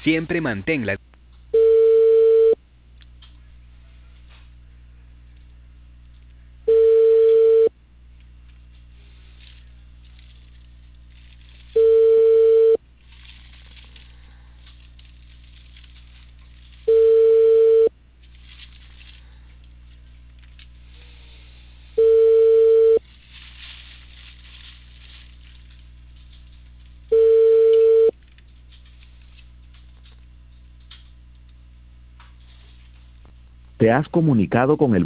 Siempre mantén la... Te has comunicado con el